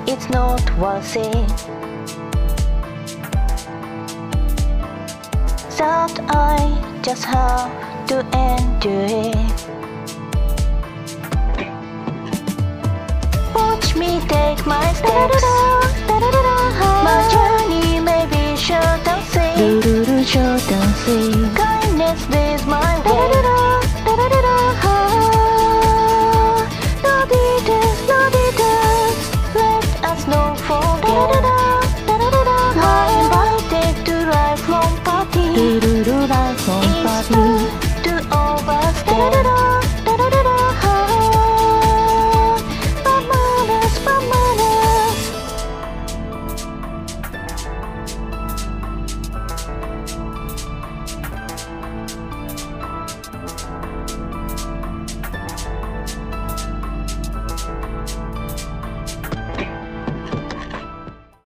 it's not worth it. That I just have to endure it. Watch me take my steps. My journey may be short and sweet. Kindness